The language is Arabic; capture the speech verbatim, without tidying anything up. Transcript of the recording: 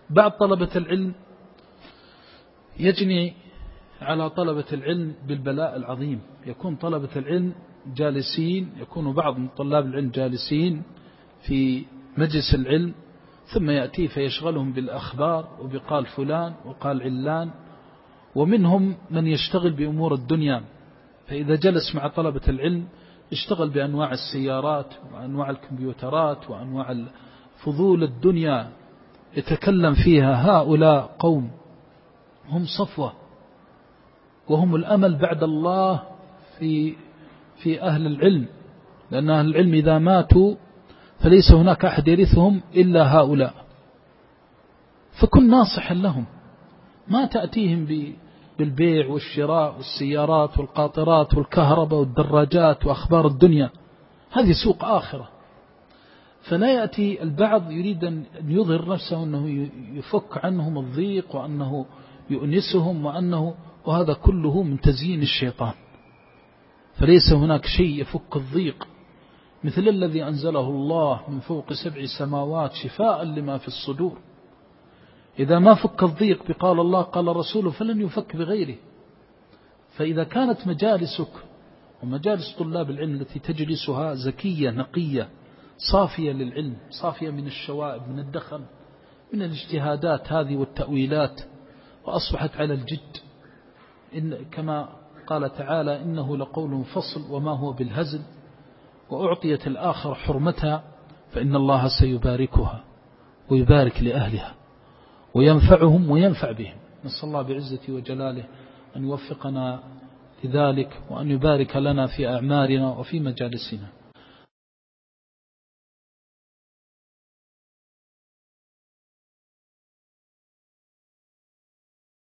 بعض طلبة العلم يجني على طلبة العلم بالبلاء العظيم. يكون طلبة العلم جالسين، يكون بعض من طلاب العلم جالسين في مجلس العلم، ثم يأتي فيشغلهم بالأخبار وبقال فلان وقال علان، ومنهم من يشتغل بأمور الدنيا. فإذا جلس مع طلبة العلم اشتغل بأنواع السيارات وأنواع الكمبيوترات وأنواع فضول الدنيا يتكلم فيها. هؤلاء قوم هم صفوة، وهم الأمل بعد الله في في أهل العلم، لأن أهل العلم إذا ماتوا فليس هناك أحد يرثهم إلا هؤلاء. فكن ناصحا لهم، ما تأتيهم بالبيع والشراء والسيارات والقاطرات والكهرباء والدراجات وأخبار الدنيا، هذه سوق آخرة. فلا يأتي البعض يريد أن يظهر نفسه أنه يفك عنهم الضيق وأنه يؤنسهم وأنه، وهذا كله من تزيين الشيطان. فليس هناك شيء يفك الضيق مثل الذي أنزله الله من فوق سبع سماوات شفاء لما في الصدور. إذا ما فك الضيق بقال الله قال رسوله فلن يفك بغيره. فإذا كانت مجالسك ومجالس طلاب العلم التي تجلسها زكية نقية صافية للعلم، صافية من الشوائب، من الدخن، من الاجتهادات هذه والتأويلات، وأصبحت على الجد، إن كما قال تعالى إنه لقول فصل وما هو بالهزل، وأعطيت الآخر حرمتها، فإن الله سيباركها ويبارك لأهلها وينفعهم وينفع بهم. نسأل الله بعزته وجلاله أن يوفقنا لذلك، وأن يبارك لنا في أعمارنا وفي مجالسنا.